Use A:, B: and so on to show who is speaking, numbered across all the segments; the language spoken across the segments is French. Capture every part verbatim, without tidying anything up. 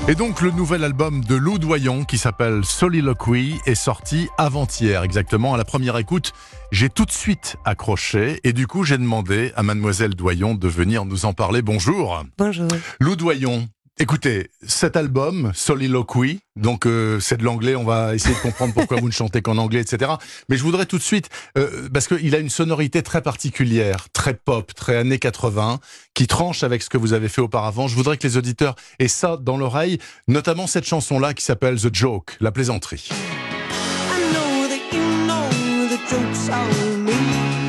A: Et donc le nouvel album de Lou Doyon qui s'appelle Soliloquy est sorti avant-hier exactement. À la première écoute, j'ai tout de suite accroché et du coup j'ai demandé à Mademoiselle Doyon de venir nous en parler. Bonjour.
B: Bonjour.
A: Lou Doyon, écoutez, cet album Soliloquy, donc euh, c'est de l'anglais, on va essayer de comprendre pourquoi vous ne chantez qu'en anglais, et cetera. Mais je voudrais tout de suite, euh, parce qu'il a une sonorité très particulière, très pop, très années quatre-vingts, qui tranche avec ce que vous avez fait auparavant. Je voudrais que les auditeurs aient ça dans l'oreille, notamment cette chanson-là qui s'appelle The Joke, la plaisanterie.
C: I know that you know the joke's on me.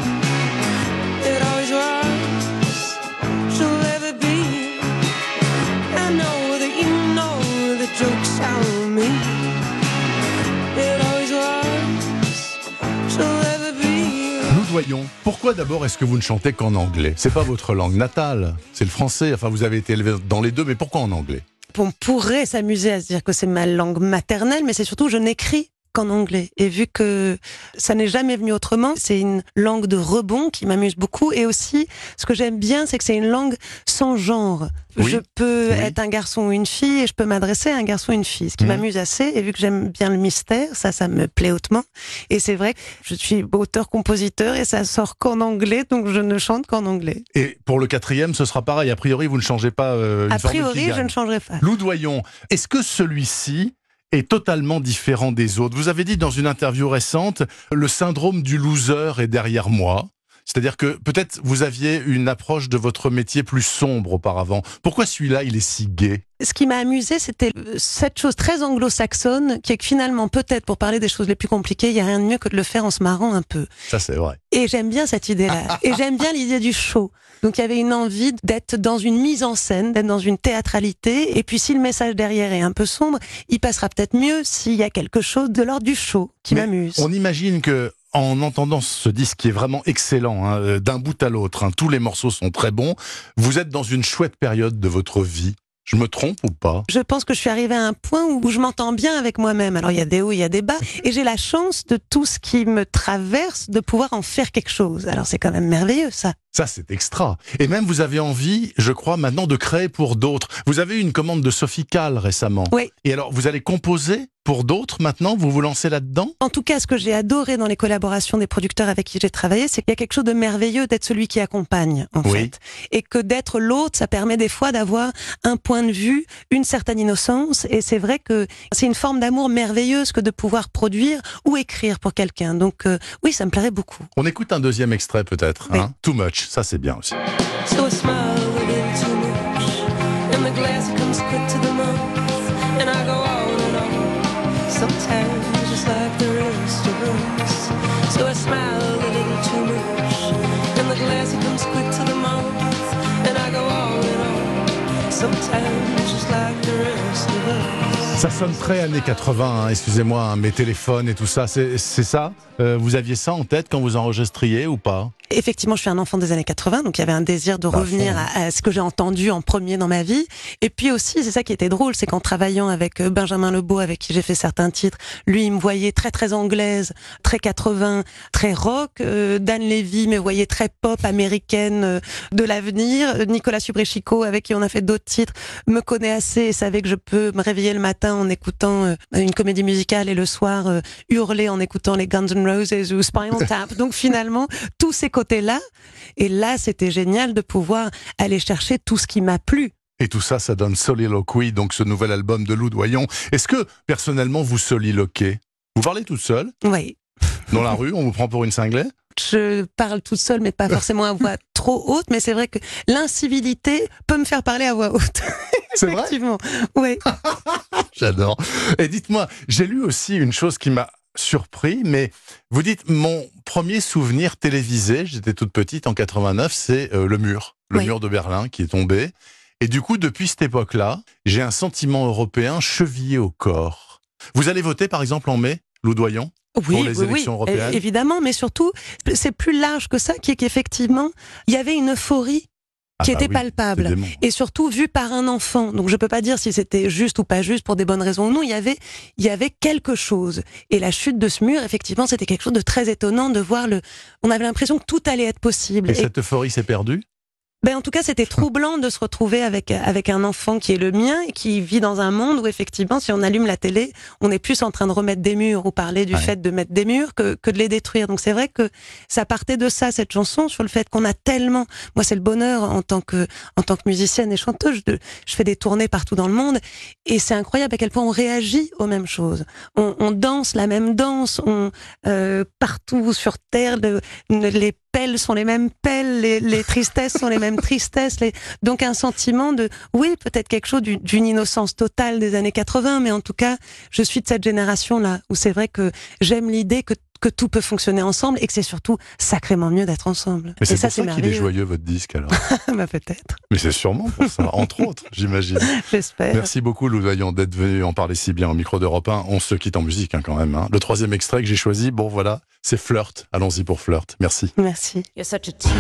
C: It always was, she'll ever be. I know that you know the joke's on me. It always was, she'll ever be.
A: Lou Doyon, pourquoi d'abord est-ce que vous ne chantez qu'en anglais? C'est pas votre langue natale, c'est le français. Enfin, vous avez été élevé dans les deux, mais pourquoi en anglais?
B: On pourrait s'amuser à se dire que c'est ma langue maternelle, mais c'est surtout je n'écris qu'en anglais. Et vu que ça n'est jamais venu autrement, c'est une langue de rebond qui m'amuse beaucoup. Et aussi, ce que j'aime bien, c'est que c'est une langue sans genre.
A: Oui.
B: Je peux
A: Oui.
B: être un garçon ou une fille et je peux m'adresser à un garçon ou une fille, ce qui
A: Mmh.
B: m'amuse assez. Et vu que j'aime bien le mystère, ça, ça me plaît hautement. Et c'est vrai que je suis auteur-compositeur et ça sort qu'en anglais, donc je ne chante qu'en anglais.
A: Et pour le quatrième, ce sera pareil. A priori, vous ne changez pas euh, une
B: A
A: formule qui
B: priori, je
A: gagne.
B: ne changerai pas.
A: Lou Doyon, est-ce que celui-ci est totalement différent des autres? Vous avez dit dans une interview récente, le syndrome du loser est derrière moi. C'est-à-dire que peut-être vous aviez une approche de votre métier plus sombre auparavant. Pourquoi celui-là, il est si gai?
B: Ce qui m'a amusé, c'était cette chose très anglo-saxonne, qui est que finalement, peut-être, pour parler des choses les plus compliquées, il n'y a rien de mieux que de le faire en se marrant un peu.
A: Ça, c'est vrai.
B: Et j'aime bien cette idée-là. Et j'aime bien l'idée du show. Donc il y avait une envie d'être dans une mise en scène, d'être dans une théâtralité. Et puis si le message derrière est un peu sombre, il passera peut-être mieux s'il y a quelque chose de l'ordre du show qui
A: Mais
B: m'amuse.
A: On imagine que en entendant ce disque qui est vraiment excellent, hein, d'un bout à l'autre, hein, tous les morceaux sont très bons, vous êtes dans une chouette période de votre vie. Je me trompe ou pas?
B: Je pense que je suis arrivée à un point où je m'entends bien avec moi-même. Alors il y a des hauts, il y a des bas, et j'ai la chance de tout ce qui me traverse de pouvoir en faire quelque chose. Alors c'est quand même merveilleux ça.
A: Ça, c'est extra. Et même, vous avez envie, je crois, maintenant de créer pour d'autres. Vous avez eu une commande de Sophie Calle récemment.
B: Oui.
A: Et alors, vous allez composer pour d'autres maintenant? Vous vous lancez là-dedans?
B: En tout cas, ce que j'ai adoré dans les collaborations des producteurs avec qui j'ai travaillé, c'est qu'il y a quelque chose de merveilleux d'être celui qui accompagne, en
A: Oui.
B: fait. Et que d'être l'autre, ça permet des fois d'avoir un point de vue, une certaine innocence. Et c'est vrai que c'est une forme d'amour merveilleuse que de pouvoir produire ou écrire pour quelqu'un. Donc euh, oui, ça me plairait beaucoup.
A: On écoute un deuxième extrait peut-être.
B: Oui.
A: Hein? Too Much, ça c'est bien aussi.
C: So I smile a little too much, and the glass comes quick to the mouth, and I go on and on, sometimes just like the rest of us. So I smile a little too much, and the glass comes quick to the mouth, and I go on and on, sometimes just like the rest of us.
A: Ça sonne très années quatre-vingts, hein, excusez-moi, hein, mes téléphones et tout ça, c'est c'est ça? euh, Vous aviez ça en tête quand vous enregistriez ou pas?
B: Effectivement, je suis un enfant des années quatre-vingts, donc il y avait un désir de
A: Bah,
B: revenir
A: fond.
B: à, à ce que j'ai entendu en premier dans ma vie. Et puis aussi, c'est ça qui était drôle, c'est qu'en travaillant avec euh, Benjamin Lebeau, avec qui j'ai fait certains titres, lui, il me voyait très très anglaise, très quatre-vingts, très rock. Euh, Dan Levy me voyait très pop, américaine, euh, de l'avenir. Euh, Nicolas Subrechico, avec qui on a fait d'autres titres, me connaît assez et savait que je peux me réveiller le matin en écoutant euh, une comédie musicale et le soir euh, hurler en écoutant les Guns N' Roses ou Spinal Tap. Donc finalement, tous ces côté-là. Et là, c'était génial de pouvoir aller chercher tout ce qui m'a plu.
A: Et tout ça, ça donne Soliloquy, donc ce nouvel album de Lou Doyon. Est-ce que, personnellement, vous soliloquez? Vous parlez toute seule?
B: Oui.
A: Dans la rue, on vous prend pour une cinglée?
B: Je parle toute seule, mais pas forcément à voix trop haute. Mais c'est vrai que l'incivilité peut me faire parler à voix haute.
A: C'est vrai?
B: Effectivement. Oui.
A: J'adore. Et dites-moi, j'ai lu aussi une chose qui m'a surpris, mais vous dites, mon premier souvenir télévisé, j'étais toute petite en quatre-vingt-neuf, c'est euh, le mur, le
B: Oui.
A: mur de Berlin qui est tombé. Et du coup, depuis cette époque-là, j'ai un sentiment européen chevillé au corps. Vous allez voter, par exemple, en mai, Lou Doyon,
B: Oui,
A: pour les
B: oui,
A: élections
B: oui,
A: européennes?
B: é- évidemment, mais surtout, c'est plus large que ça, qui est qu'effectivement, il y avait une euphorie
A: Ah
B: qui
A: bah
B: était
A: oui,
B: palpable.
A: c'est dément.
B: Et surtout vu par un enfant. Donc je peux pas dire si c'était juste ou pas juste pour des bonnes raisons ou non. Il y avait, il y avait quelque chose. Et la chute de ce mur, effectivement, c'était quelque chose de très étonnant de voir le. On avait l'impression que tout allait être possible.
A: Et cette euphorie s'est perdue?
B: Ben en tout cas, c'était troublant de se retrouver avec avec un enfant qui est le mien et qui vit dans un monde où effectivement, si on allume la télé, on est plus en train de remettre des murs ou parler du
A: Ouais.
B: fait de mettre des murs que que de les détruire. Donc c'est vrai que ça partait de ça, cette chanson, sur le fait qu'on a tellement. Moi, c'est le bonheur en tant que en tant que musicienne et chanteuse. De, je fais des tournées partout dans le monde et c'est incroyable à quel point on réagit aux mêmes choses. On, on danse la même danse. On euh, partout sur terre, le, les pelles sont les mêmes pelles, les, les tristesses sont les mêmes tristesses. Les... Donc un sentiment de, oui, peut-être quelque chose d'une, d'une innocence totale des années quatre-vingts, mais en tout cas, je suis de cette génération-là, où c'est vrai que j'aime l'idée que, que tout peut fonctionner ensemble et que c'est surtout sacrément mieux d'être ensemble.
A: Mais c'est
B: et ça,
A: pour
B: c'est
A: ça qu'il est
B: merveilleux.
A: joyeux, votre disque, alors.
B: Bah, peut-être,
A: Mais c'est sûrement pour ça, entre autres, j'imagine.
B: j'espère.
A: Merci beaucoup, Lou Vaillant, d'être venu en parler si bien au micro d'Europe un. On se quitte en musique, hein, quand même. Hein. Le troisième extrait que j'ai choisi, bon voilà, c'est Flirt. Allons-y pour Flirt. Merci.
B: Merci.
C: You're such a tease.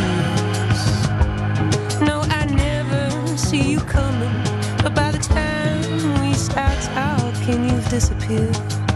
C: No, I never see you coming. But by the time we start talking, you've disappeared.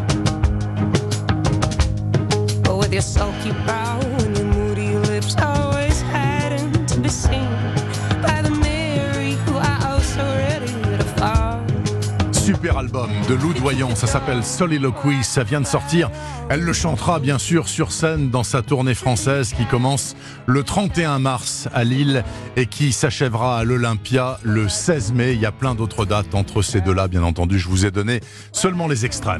C: But with your sulky brow and your moody lips, always hiding to be seen by the Mary who I was so ready to fall.
A: Super album de Lou Vaillant, ça s'appelle Soliloquy, ça vient de sortir. Elle le chantera bien sûr sur scène dans sa tournée française qui commence le trente et un mars à Lille et qui s'achèvera à l'Olympia le seize mai. Il y a plein d'autres dates entre ces deux-là, bien entendu. Je vous ai donné seulement les extraits.